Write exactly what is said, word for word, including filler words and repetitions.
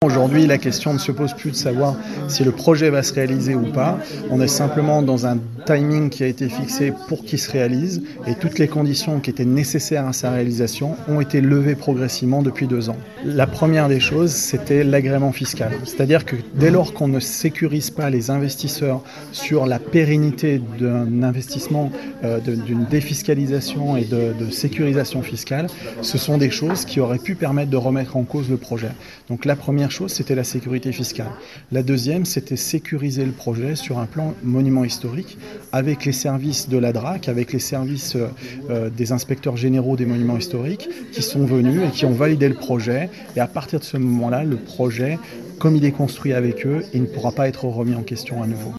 Aujourd'hui, la question ne se pose plus de savoir si le projet va se réaliser ou pas. On est simplement dans un timing qui a été fixé pour qu'il se réalise et toutes les conditions qui étaient nécessaires à sa réalisation ont été levées progressivement depuis deux ans. La première des choses, c'était l'agrément fiscal. C'est-à-dire que dès lors qu'on ne sécurise pas les investisseurs sur la pérennité d'un investissement, euh, de, d'une défiscalisation et de, de sécurisation fiscale, ce sont des choses qui auraient pu permettre de remettre en cause le projet. Donc la première chose, c'était la sécurité fiscale. La deuxième, c'était sécuriser le projet sur un plan monument historique avec les services de la D R A C, avec les services euh, des inspecteurs généraux des monuments historiques qui sont venus et qui ont validé le projet. Et à partir de ce moment-là, le projet, comme il est construit avec eux, il ne pourra pas être remis en question à nouveau.